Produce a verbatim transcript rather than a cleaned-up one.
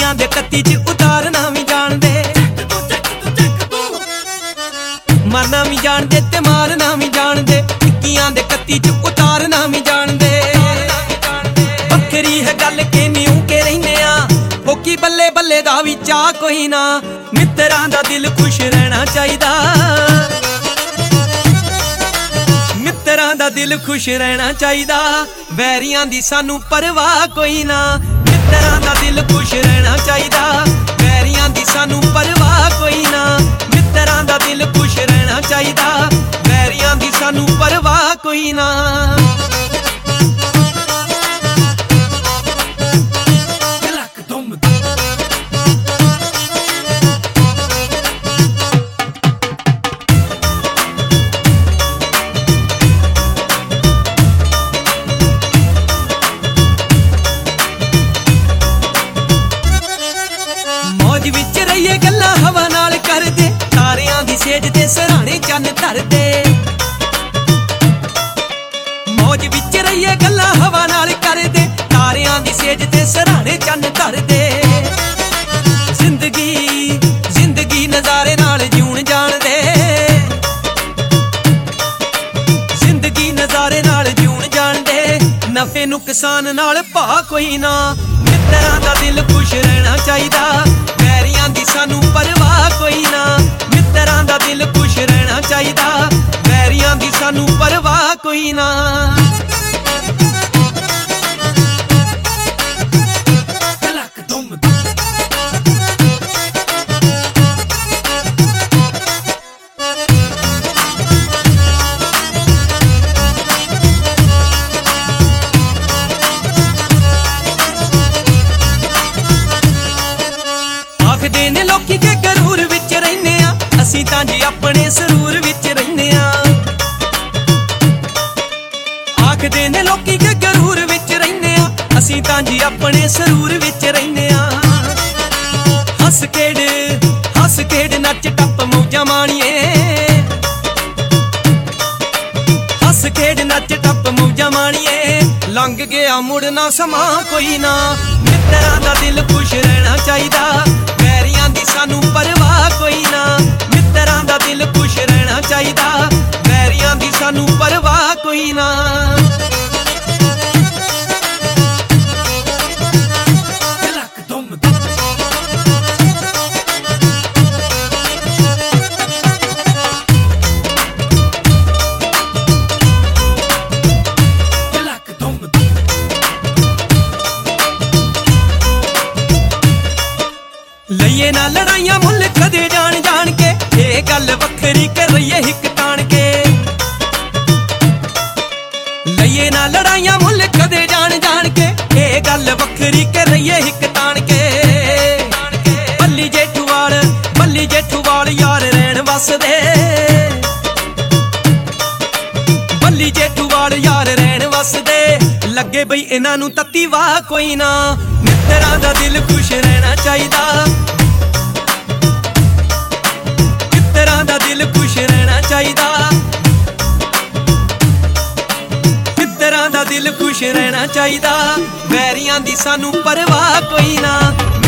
ਟਿੱਕੀਆਂ ਦੇ ਕੱਤੀ ਚ ਉਤਾਰਨਾ ਵੀ ਜਾਣਦੇ, ਮਰਨਾ ਵੀ ਜਾਣਦੇ ਤੇ ਮਾਰਨਾ ਵੀ ਜਾਣਦੇ, ਟਿੱਕੀਆਂ ਦੇ ਕੱਤੀ ਚ ਉਤਾਰਨਾ ਵੀ ਜਾਣਦੇ। ਵੱਖਰੀ ਹੈ ਗੱਲ ਕਿ ਨਿਉ ਕੇ ਰਹਿੰਦੇ ਆ, ਹੋਕੀ ਬੱਲੇ ਬੱਲੇ ਦਾ ਵੀ ਚਾਹ ਕੋਈ ਨਾ, ਮਿੱਤਰਾਂ ਦਾ ਦਿਲ ਖੁਸ਼ ਰਹਿਣਾ ਚਾਹੀਦਾ, ਮਿੱਤਰਾਂ ਦਾ ਦਿਲ ਖੁਸ਼ ਰਹਿਣਾ ਚਾਹੀਦਾ, ਵੈਰੀਆਂ ਦੀ ਸਾਨੂੰ ਪਰਵਾਹ ਕੋਈ ਨਾ, ਮਿੱਤਰਾਂ ਦਾ ਦਿਲ ਖੁਸ਼ ਰਹਿਣਾ ਚਾਹੀਦਾ, ਵੈਰੀਆਂ ਦੀ ਸਾਨੂੰ ਪਰਵਾਹ ਕੋਈ ਨਾ, ਮਿੱਤਰਾਂ ਦਾ ਦਿਲ ਖੁਸ਼ ਰਹਿਣਾ ਚਾਹੀਦਾ, ਵੈਰੀਆਂ ਦੀ ਸਾਨੂੰ ਪਰਵਾਹ ਕੋਈ ਨਾ। ਮੌਜ ਵਿੱਚ ਰਹੀਏ ਗੱਲਾਂ ਹਵਾ ਨਾਲ ਕਰਦੇ, ਤਾਰਿਆਂ ਦੀ ਸੇਜ ਤੇ ਸਰਾਣੇ ਚੰਨ ਧਰਦੇ, ਮੌਜ ਵਿੱਚ ਰਹੀਏ ਗੱਲਾਂ ਹਵਾ ਨਾਲ ਕਰਦੇ, ਤਾਰਿਆਂ ਦੀ ਸੇਜ ਤੇ ਸਰਾਣੇ ਚੰਨ ਧਰਦੇ। ਜ਼ਿੰਦਗੀ ਜ਼ਿੰਦਗੀ ਨਜ਼ਾਰੇ ਨਾਲ ਜਿਉਣ ਜਾਣਦੇ, ਜ਼ਿੰਦਗੀ ਨਜ਼ਾਰੇ ਨਾਲ ਜਿਉਣ ਜਾਣਦੇ, ਨਫੇ ਨੁਕਸਾਨ ਨਾਲ ਭਾ ਕੋਈ ਨਾ, ਮਿੱਤਰਾਂ ਦਾ ਦਿਲ ਖੁਸ਼ ਰਹਿਣਾ ਚਾਹੀਦਾ, ਵੈਰੀਆਂ ਦੀ ਸਾਨੂੰ ਪਰਵਾਹ ਕੋਈ ਨਾ, ਮਿੱਤਰਾਂ ਦਾ ਦਿਲ ਖੁਸ਼ ਰਹਿਣਾ ਚਾਹੀਦਾ, ਵੈਰੀਆਂ ਦੀ ਸਾਨੂੰ ਪਰਵਾਹ ਕੋਈ ਨਾ। ਆਖਦੇ ਨੇ ਲੋਕੀ ਕਿ ਗਰੂਰ ਵਿੱਚ ਰਹਿੰਦੇ ਆ, ਅਸੀਂ ਤਾਂ ਜੀ ਆਪਣੇ ਸਰੂਰ ਵਿੱਚ ਰਹਿੰਦੇ ਆ, ਆਖਦੇ ਨੇ ਲੋਕੀ ਕਿ ਗਰੂਰ ਵਿੱਚ ਰਹਿੰਦੇ ਆ, ਅਸੀਂ ਤਾਂ ਜੀ ਆਪਣੇ ਸਰੂਰ ਵਿੱਚ ਰਹਿੰਦੇ ਆ। ਹੱਸ ਖੇਡ ਹੱਸ ਖੇਡ ਨੱਚ ਟੱਪ ਮੌਜਾਂ ਮਾਣੀਏ, ਹੱਸ ਖੇਡ ਨੱਚ ਟੱਪ ਮੌਜਾਂ ਮਾਣੀਏ, ਲੰਘ ਗਿਆ ਮੁੜਨਾ ਸਮਾਂ ਕੋਈ ਨਾ, ਮਿੱਤਰਾਂ ਦਾ ਦਿਲ ਖੁਸ਼ ਰਹਿਣਾ ਚਾਹੀਦਾ, ਵੈਰੀਆਂ ਦੀ ਸਾਨੂੰ ਪਰਵਾਹ ਕੋਈ ਨਾ, ਮਿੱਤਰਾਂ ਦਾ ਦਿਲ ਖੁਸ਼ ਰਹਿਣਾ ਚਾਹੀਦਾ, ਵੈਰੀਆਂ ਦੀ ਸਾਨੂੰ ਪਰਵਾਹ ਕੋਈ ਨਾ। ਲਈਏ ਨਾ ਲੜਾਈਆਂ ਮੁੱਲ ਕਦੇ ਜਾਣ ਜਾਣ ਕੇ, ਇਹ ਗੱਲ ਵੱਖਰੀ ਕਰ ਰਹੀਏ ਹਿੱਕ ਤਾਣ ਕੇ, ਲਈਏ ਨਾ ਲੜਾਈਆਂ ਮੁੱਲ ਕਦੇ ਜਾਣ ਜਾਣ ਕੇ, ਇਹ ਗੱਲ ਵੱਖਰੀ ਕਰ ਰਹੀਏ ਹਿੱਕ ਤਾਣ ਕੇ। ਬੱਲੀ ਜੇਠੂਵਾਲ ਬੱਲੀ ਜੇਠੂਵਾਲ ਯਾਰ ਰਹਿਣ ਵਸਦੇ, ਬੱਲੀ ਜੇਠੂਵਾਲ ਯਾਰ ਰਹਿਣ ਵਸਦੇ, ਲੱਗੇ ਬਈ ਇਹਨਾਂ ਨੂੰ ਤੱਤੀ ਵਾਹ ਕੋਈ ਨਾ, ਮਿੱਤਰਾਂ ਦਾ ਦਿਲ ਖੁਸ਼ ਰਹਿਣਾ ਚਾਹੀਦਾ, ਮਿੱਤਰਾਂ ਦਾ ਦਿਲ ਖੁਸ਼ ਰਹਿਣਾ ਚਾਹੀਦਾ, ਮਿੱਤਰਾਂ ਦਾ ਦਿਲ ਖੁਸ਼ ਰਹਿਣਾ ਚਾਹੀਦਾ, ਵੈਰੀਆਂ ਦੀ ਸਾਨੂੰ ਪਰਵਾਹ ਕੋਈ ਨਾ।